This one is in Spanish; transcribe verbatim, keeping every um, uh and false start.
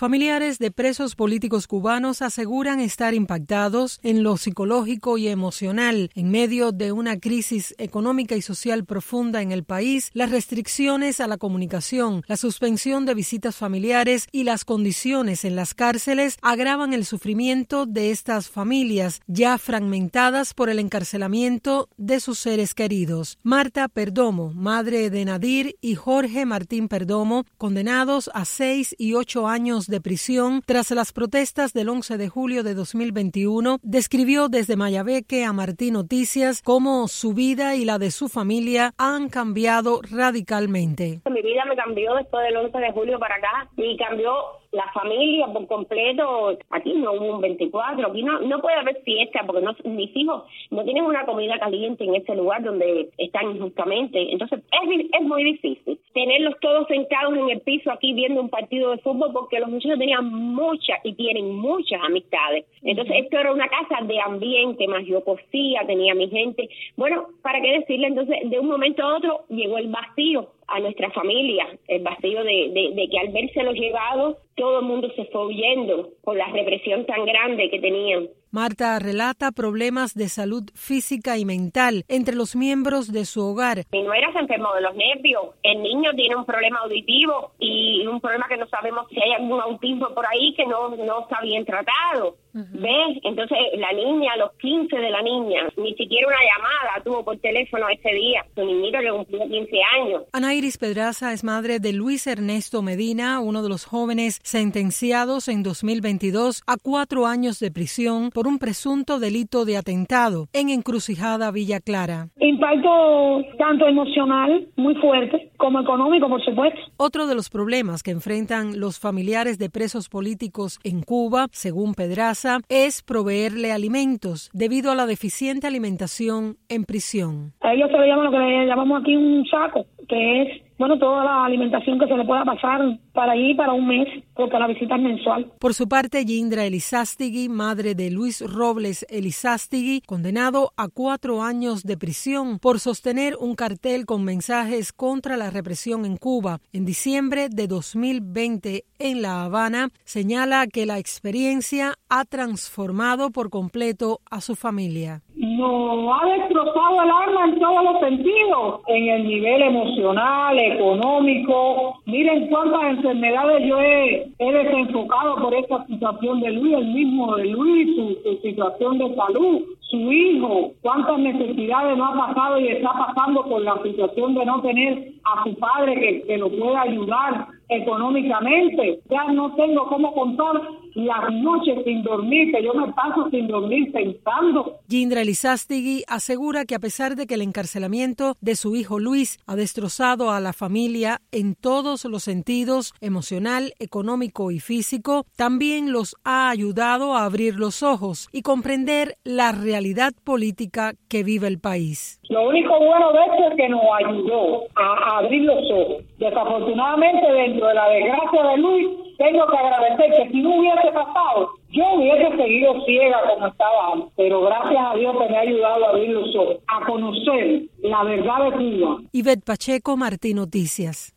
Familiares de presos políticos cubanos aseguran estar impactados en lo psicológico y emocional en medio de una crisis económica y social profunda en el país. Las restricciones a la comunicación, la suspensión de visitas familiares y las condiciones en las cárceles agravan el sufrimiento de estas familias ya fragmentadas por el encarcelamiento de sus seres queridos. Marta Perdomo, madre de Nadir, y Jorge Martín Perdomo, condenados a seis y ocho años de prisión tras las protestas del once de julio de dos mil veintiuno, describió desde Mayabeque a Martí Noticias cómo su vida y la de su familia han cambiado radicalmente. Mi vida me cambió después del once de julio para acá y cambió la familia por completo. Aquí no hubo un veinticuatro, aquí no, no puede haber fiesta porque no, mis hijos no tienen una comida caliente en ese lugar donde están injustamente. Entonces es, es muy difícil tenerlos todos sentados en el piso aquí viendo un partido de fútbol porque los muchachos tenían muchas y tienen muchas amistades. Entonces esto era una casa de ambiente, más yo cosía, tenía mi gente. Bueno, ¿para qué decirle? Entonces de un momento a otro llegó el vacío a nuestra familia, el vacío de, de, de que al verse los llevados, todo el mundo se fue huyendo por la represión tan grande que tenían. Marta relata problemas de salud física y mental entre los miembros de su hogar. Mi nuera se enfermó de los nervios, el niño tiene un problema auditivo y un problema que no sabemos si hay algún autismo por ahí que no, no está bien tratado. Uh-huh. ¿Ves? Entonces la niña, a los quince de la niña, ni siquiera una llamada tuvo por teléfono ese día. Su niñito que cumplió quince años. Anairis Pedraza es madre de Luis Ernesto Medina, uno de los jóvenes sentenciados en dos mil veintidós a cuatro años de prisión por un presunto delito de atentado en Encrucijada, Villa Clara. Impacto tanto emocional, muy fuerte, como económico, por supuesto. Otro de los problemas que enfrentan los familiares de presos políticos en Cuba, según Pedraza, es proveerle alimentos debido a la deficiente alimentación en prisión. A ellos se le llama lo que le llamamos aquí un saco, que es, bueno, toda la alimentación que se le pueda pasar para allí para un mes, porque la visita es mensual. Por su parte, Yindra Elizástegui, madre de Luis Robles Elizástegui, condenado a cuatro años de prisión por sostener un cartel con mensajes contra la represión en Cuba en diciembre de dos mil veinte en La Habana, señala que la experiencia ha transformado por completo a su familia. Nos ha destrozado el alma en todos los sentidos, en el nivel emocional, económico. Miren cuántas enfermedades yo he, he desenfocado por esta situación de Luis, el mismo de Luis, su, su situación de salud, su hijo, cuántas necesidades no ha pasado y está pasando por la situación de no tener a su padre que, que lo pueda ayudar económicamente. Ya no tengo cómo contar las noches sin dormir, que yo me paso sin dormir pensando. Yindra Elizástegui asegura que a pesar de que el encarcelamiento de su hijo Luis ha destrozado a la familia en todos los sentidos, emocional, económico y físico, también los ha ayudado a abrir los ojos y comprender la realidad política que vive el país. Lo único bueno de esto es que nos ayudó a abrir los ojos. Desafortunadamente, dentro de la desgracia de Luis, tengo que agradecer que si no hubiese pasado, yo hubiese seguido ciega como estaba antes, pero gracias a Dios que me ha ayudado a abrir los ojos, a conocer la verdad de Cuba. Ivette Pacheco, Martí Noticias.